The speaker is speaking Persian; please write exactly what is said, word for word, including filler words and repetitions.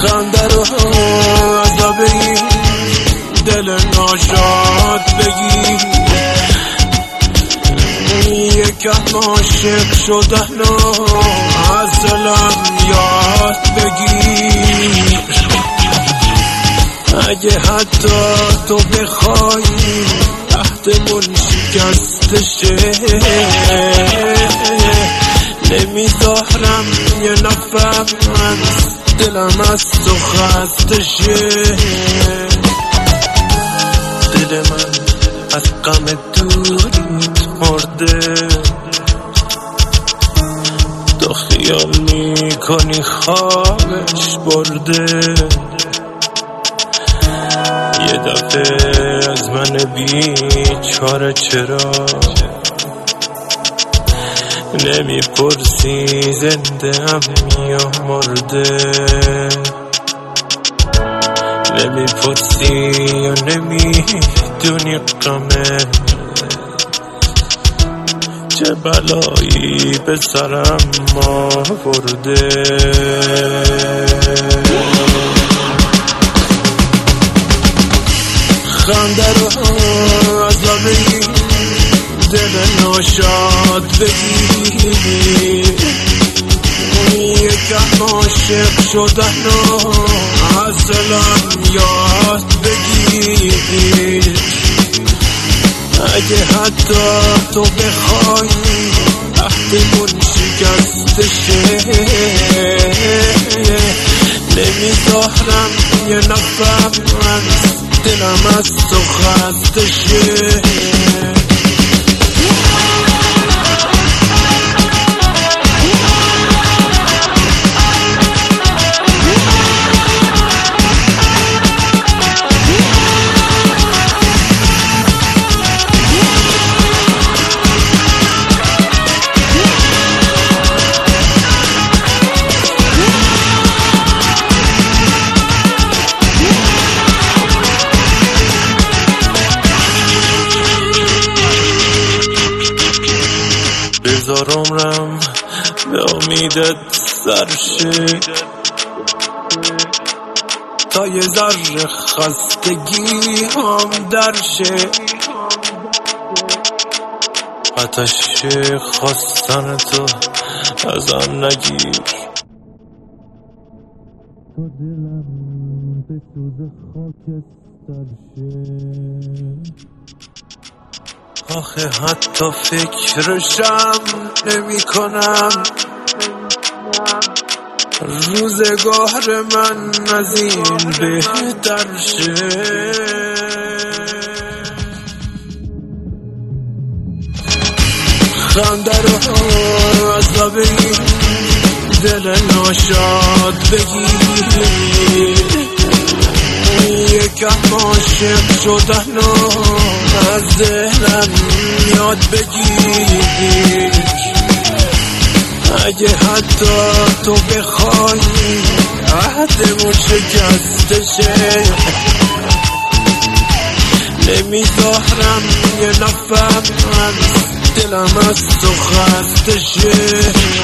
خنده رو ازا بگیر، دل ناشاد بگیر، یکم عاشق شدن و اصلم یاد بگیر. اگه حتی تو بخوای عهدمون شکسته شه، نمیذارم یه نفر از دلم از تو خسته شه. دل من از غم دوریت مرده، تو خیال میکنی خوابش برده. یه دفعه از من بیچاره چرا نمیپرسی زنده ام یا مرده، نمیپرسی یا نمیدونی غمه چه بلایی به سرم آورده. خنده رو ازا بگیر، دل ناشاد بگیر، یکم عاشق شدن و اصلم یاد بگیر. اگه حتی تو بخوای عهدمون شکسته شه، نمیذارم یه نفر از دلم از تو خسته شه. بذار عمرم به امیدت سرشه، تا یه ذره خستگی هم درشه. آتش خواستن تو ازم نگیر، تا دلم به سوز خاکستر شه. آخه حتی فکرشم نمی کنم روزگار من از این بهتر شه. خنده رو ازا بگیر، دل ناشاد بگیر، یکم عاشق شدن و از ذهنم یاد بگیر. اگه حتی تو بخوای عهدمون شکسته شه، نمیذارم یه نفر از دلم از تو خسته شه.